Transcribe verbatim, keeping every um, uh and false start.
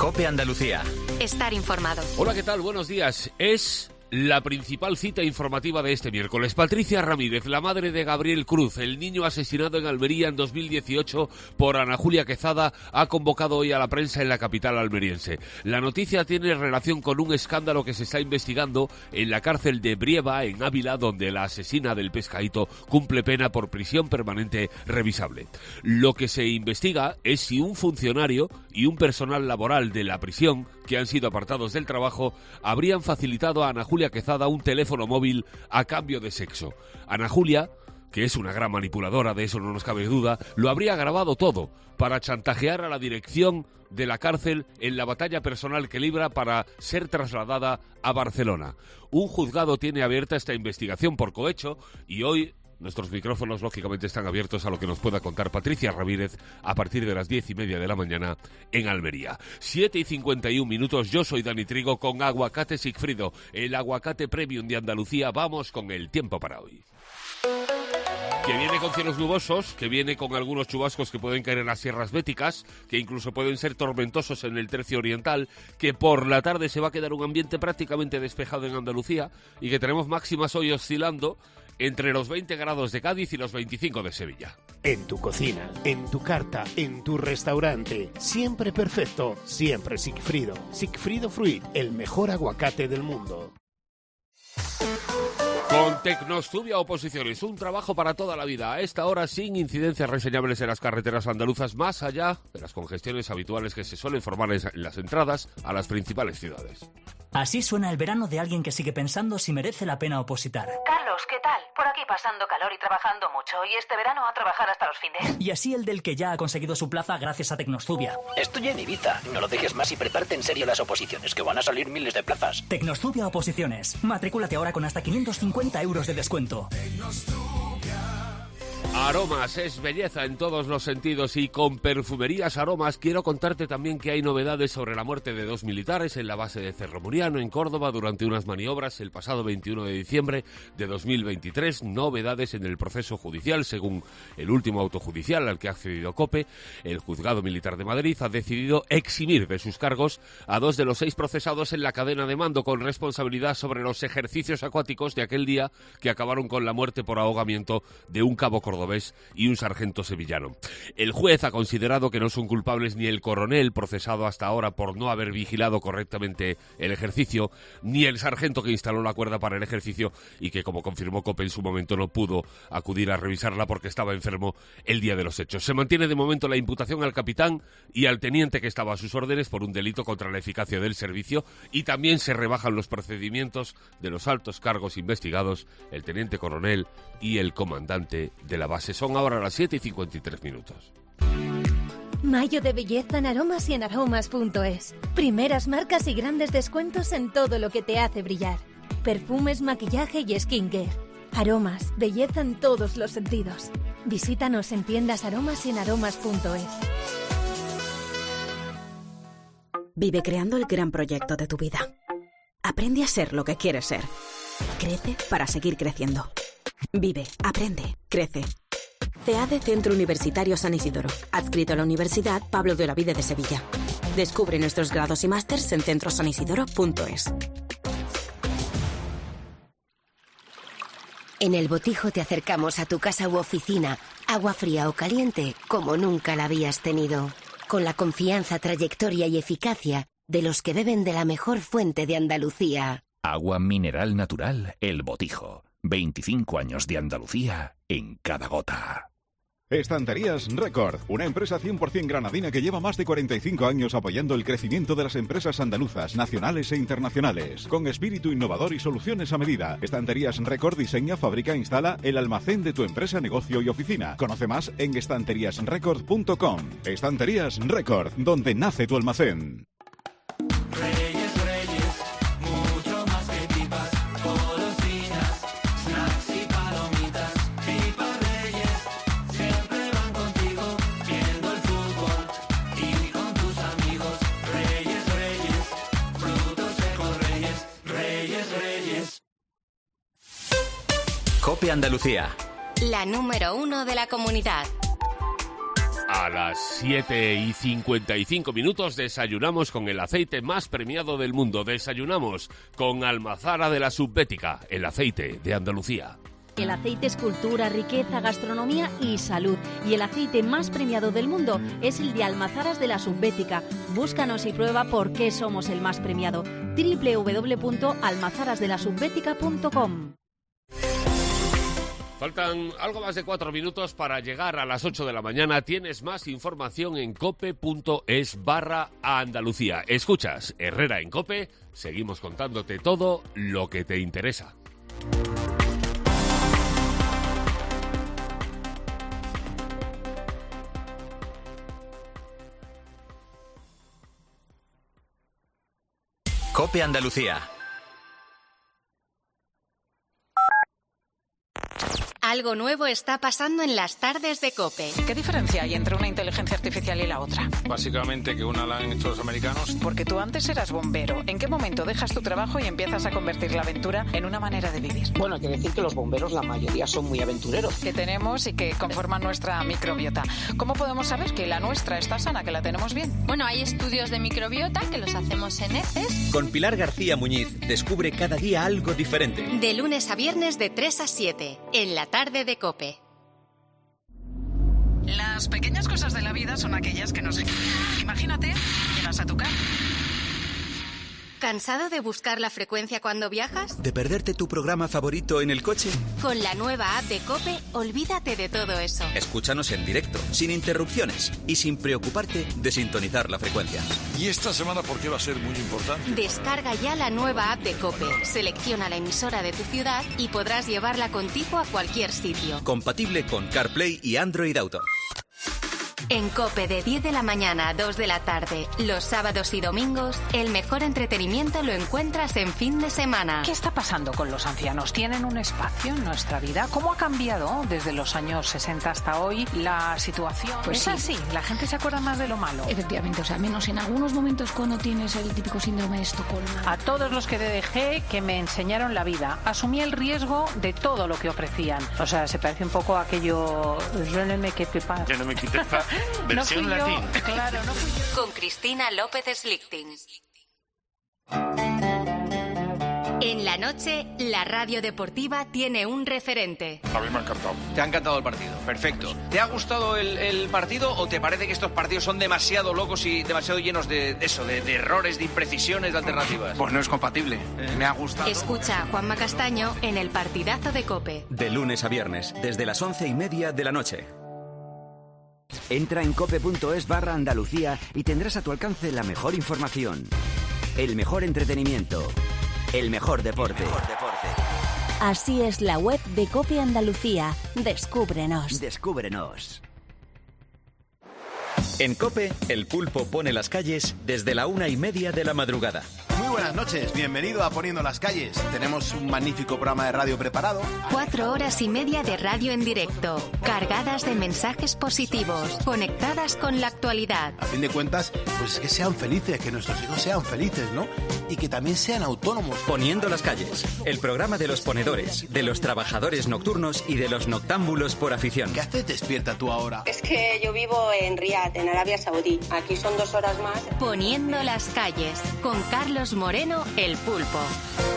COPE Andalucía. Estar informado. Hola, ¿qué tal? Buenos días. Es la principal cita informativa de este miércoles. Patricia Ramírez, la madre de Gabriel Cruz, el niño asesinado en Almería en dos mil dieciocho por Ana Julia Quezada, ha convocado hoy a la prensa en la capital almeriense. La noticia tiene relación con un escándalo que se está investigando en la cárcel de Brieva, en Ávila, donde la asesina del Pescadito cumple pena por prisión permanente revisable. Lo que se investiga es si un funcionario y un personal laboral de la prisión, que han sido apartados del trabajo, habrían facilitado a Ana Julia Quezada un teléfono móvil a cambio de sexo. Ana Julia, que es una gran manipuladora, de eso no nos cabe duda, lo habría grabado todo para chantajear a la dirección de la cárcel en la batalla personal que libra para ser trasladada a Barcelona. Un juzgado tiene abierta esta investigación por cohecho y hoy nuestros micrófonos, lógicamente, están abiertos a lo que nos pueda contar Patricia Ramírez a partir de las diez y media de la mañana en Almería. Siete y cincuenta y un minutos, yo soy Dani Trigo con Aguacate Sigfrido, el aguacate premium de Andalucía. Vamos con el tiempo para hoy. Que viene con cielos nubosos, que viene con algunos chubascos que pueden caer en las sierras béticas, que incluso pueden ser tormentosos en el tercio oriental, que por la tarde se va a quedar un ambiente prácticamente despejado en Andalucía y que tenemos máximas hoy oscilando entre los veinte grados de Cádiz y los veinticinco de Sevilla. En tu cocina, en tu carta, en tu restaurante, siempre perfecto, siempre Sigfrido. Sigfrido Fruit, el mejor aguacate del mundo. Con Tecnostubia Oposiciones, un trabajo para toda la vida. A esta hora sin incidencias reseñables en las carreteras andaluzas, más allá de las congestiones habituales que se suelen formar en las entradas a las principales ciudades. Así suena el verano de alguien que sigue pensando si merece la pena opositar. Carlos, ¿qué tal? Por aquí pasando calor y trabajando mucho, y este verano a trabajar hasta los fines. Y así el del que ya ha conseguido su plaza gracias a Tecnostubia. Estoy en Ibiza. No lo dejes más y prepárate en serio las oposiciones, que van a salir miles de plazas. Tecnostubia Oposiciones. Matricúlate ahora con hasta quinientos cincuenta euros de descuento. Aromas es belleza en todos los sentidos y con Perfumerías Aromas quiero contarte también que hay novedades sobre la muerte de dos militares en la base de Cerro Muriano, en Córdoba, durante unas maniobras el pasado veintiuno de diciembre de dos mil veintitrés. Novedades en el proceso judicial. Según el último auto judicial al que ha accedido COPE, el Juzgado Militar de Madrid ha decidido eximir de sus cargos a dos de los seis procesados en la cadena de mando con responsabilidad sobre los ejercicios acuáticos de aquel día que acabaron con la muerte por ahogamiento de un cabo cordobés y un sargento sevillano. El juez ha considerado que no son culpables ni el coronel procesado hasta ahora por no haber vigilado correctamente el ejercicio, ni el sargento que instaló la cuerda para el ejercicio y que, como confirmó COPE en su momento, no pudo acudir a revisarla porque estaba enfermo el día de los hechos. Se mantiene de momento la imputación al capitán y al teniente que estaba a sus órdenes por un delito contra la eficacia del servicio, y también se rebajan los procedimientos de los altos cargos investigados, el teniente coronel y el comandante de la base. Son ahora las siete y cincuenta y tres minutos. Mayo de belleza en aromas y en aromas punto es. Primeras marcas y grandes descuentos en todo lo que te hace brillar. Perfumes, maquillaje y skincare. Aromas, belleza en todos los sentidos. Visítanos en tiendas Aromas y en aromas punto es. Vive creando el gran proyecto de tu vida. Aprende a ser lo que quieres ser. Crece para seguir creciendo. Vive, aprende, crece. C A D Centro Universitario San Isidoro, adscrito a la Universidad Pablo de Olavide de Sevilla. Descubre nuestros grados y másters en centro san isidoro punto es. En El Botijo te acercamos a tu casa u oficina, agua fría o caliente, como nunca la habías tenido. Con la confianza, trayectoria y eficacia de los que beben de la mejor fuente de Andalucía. Agua mineral natural El Botijo. veinticinco años de Andalucía en cada gota. Estanterías Record, una empresa cien por ciento granadina que lleva más de cuarenta y cinco años apoyando el crecimiento de las empresas andaluzas, nacionales e internacionales, con espíritu innovador y soluciones a medida. Estanterías Record diseña, fabrica e instala el almacén de tu empresa, negocio y oficina. Conoce más en estanterías record punto com. Estanterías Record, donde nace tu almacén. COPE Andalucía. La número uno de la comunidad. A las siete y cincuenta y cinco minutos desayunamos con el aceite más premiado del mundo. Desayunamos con Almazara de la Subbética, el aceite de Andalucía. El aceite es cultura, riqueza, gastronomía y salud. Y el aceite más premiado del mundo es el de Almazaras de la Subbética. Búscanos y prueba por qué somos el más premiado. doble u doble u doble u punto almazaras de la subbética punto com. Faltan algo más de cuatro minutos para llegar a las ocho de la mañana. Tienes más información en cope.es barra Andalucía. Escuchas Herrera en Cope. Seguimos contándote todo lo que te interesa. Cope Andalucía. Algo nuevo está pasando en las tardes de COPE. ¿Qué diferencia hay entre una inteligencia artificial y la otra? Básicamente que una la han hecho los americanos. Porque tú antes eras bombero. ¿En qué momento dejas tu trabajo y empiezas a convertir la aventura en una manera de vivir? Bueno, hay que decir que los bomberos, la mayoría, son muy aventureros. Que tenemos y que conforman nuestra microbiota. ¿Cómo podemos saber que la nuestra está sana, que la tenemos bien? Bueno, hay estudios de microbiota que los hacemos en heces. Con Pilar García Muñiz descubre cada día algo diferente. De lunes a viernes de tres a siete, en la tarde de COPE. Las pequeñas cosas de la vida son aquellas que nos... Imagínate, llegas a tu casa. ¿Cansado de buscar la frecuencia cuando viajas? ¿De perderte tu programa favorito en el coche? Con la nueva app de COPE, olvídate de todo eso. Escúchanos en directo, sin interrupciones y sin preocuparte de sintonizar la frecuencia. ¿Y esta semana por qué va a ser muy importante? Descarga ya la nueva app de COPE. Selecciona la emisora de tu ciudad y podrás llevarla contigo a cualquier sitio. Compatible con CarPlay y Android Auto. En COPE de diez de la mañana a dos de la tarde, los sábados y domingos, el mejor entretenimiento lo encuentras en fin de semana. ¿Qué está pasando con los ancianos? ¿Tienen un espacio en nuestra vida? ¿Cómo ha cambiado desde los años sesenta hasta hoy la situación? Pues es sí. así, la gente se acuerda más de lo malo. Efectivamente, o sea, menos en algunos momentos cuando tienes el típico síndrome de Estocolmo. A todos los que dejé que me enseñaron la vida, asumí el riesgo de todo lo que ofrecían. O sea, se parece un poco a aquello... Je ne me quitte pas. Je ne me quitte pas. Versión no fui latín. Yo, claro, no fui yo. Con Cristina López Slichting. En la noche, la radio deportiva tiene un referente. A mí me ha encantado. Te ha encantado el partido, perfecto. ¿Te ha gustado el, el partido o te parece que estos partidos son demasiado locos y demasiado llenos de, de eso, de, de errores, de imprecisiones, de alternativas? Pues no es compatible. Eh. Me ha gustado. Escucha a Juanma Castaño en el partidazo de COPE. De lunes a viernes, desde las once y media de la noche. Entra en cope.es barra Andalucía y tendrás a tu alcance la mejor información, el mejor entretenimiento, el mejor deporte. El mejor deporte. Así es la web de COPE Andalucía. Descúbrenos. Descúbrenos. En COPE, el pulpo pone las calles desde la una y media de la madrugada. Muy buenas noches, bienvenido a Poniendo las Calles. Tenemos un magnífico programa de radio preparado. Cuatro horas y media de radio en directo, cargadas de mensajes positivos, conectadas con la actualidad. A fin de cuentas, pues es que sean felices, que nuestros hijos sean felices, ¿no? Y que también sean autónomos. Poniendo las Calles, el programa de los ponedores, de los trabajadores nocturnos y de los noctámbulos por afición. ¿Qué haces despierta tú ahora? Es que yo vivo en Riad, en Arabia Saudí. Aquí son dos horas más. Poniendo las Calles, con Carlos Moreno, el Pulpo.